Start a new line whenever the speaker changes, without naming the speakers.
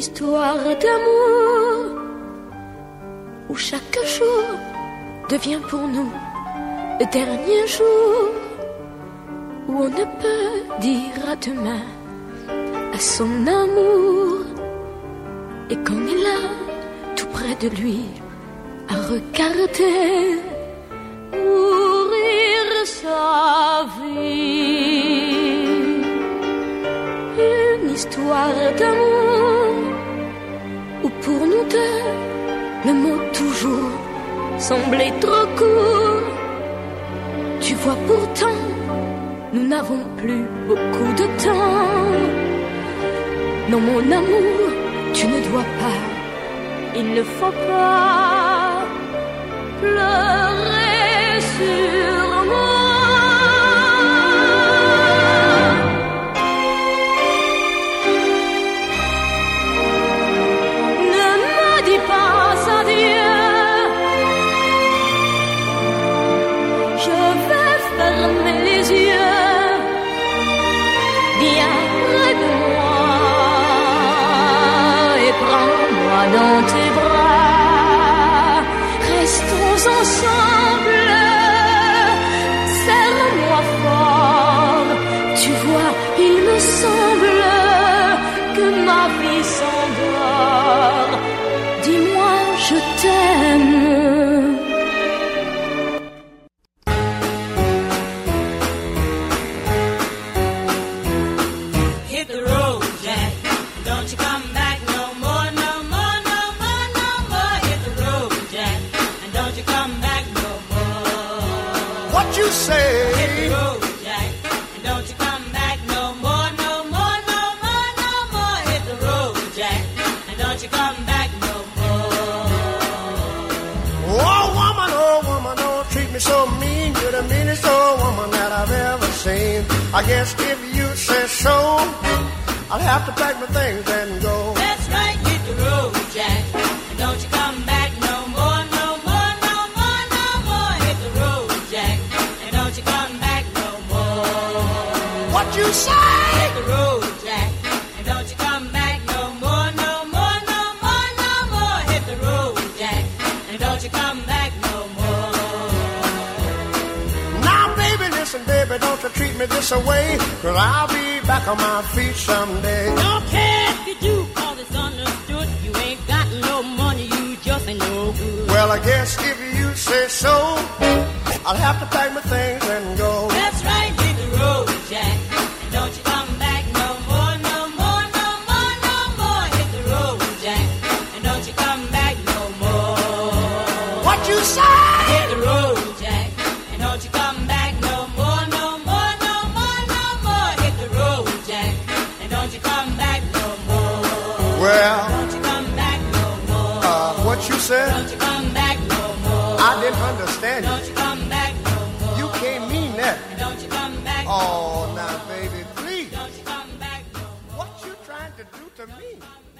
histoire d'amour où chaque jour devient pour nous le dernier jour, où on ne peut dire à demain à son amour, et qu'on est là tout près de lui à regarder mourir sa vie. Une histoire d'amour où pour nous deux le mot toujours semblait trop court. Tu vois pourtant nous n'avons plus beaucoup de temps. Non mon amour, tu ne dois pas, il ne faut pas pleurer sur moi. Ne me dis pas adieu, je vais fermer les yeux. Viens près de moi et prends-moi dans tes bras. Restons ensemble, serre-moi fort. Tu vois, il me semble que ma vie s'endort. Dis-moi, je t'aime.
I guess if you say so, I'll have to pack my things and go.
That's right, hit the road, Jack. And don't you come back no more, no more, no more, no more. Hit the road, Jack. And don't you come back no more.
What you say?
Hit the road, Jack. And don't you come back no more, no more, no more, no more. Hit the road, Jack. And don't you come back no more.
Now, baby, listen, baby, don't you treat me this away, 'cause I'll be back on my feet someday.
Don't care if you do, 'cause it's understood. You ain't got no money, you just ain't no good.
Well, I guess if you say so, I'll have to pack my things and go.
That's right, hit the road, Jack. And don't you come back no more, no more, no more, no more. Hit the road, Jack. And don't you come back no more.
What you say?
Hit the road, Jack. And don't you come back no more, no more, no more, no more. Hit the road, Jack. And don't you come back no more.
Well,
don't you come back no more.
What you said?
Don't you come back no more.
I didn't understand you.
Don't you come back no more.
You can't mean that.
And don't you come back no
Oh,
more.
now, baby, please.
Don't you come back no more.
What you trying to do to me?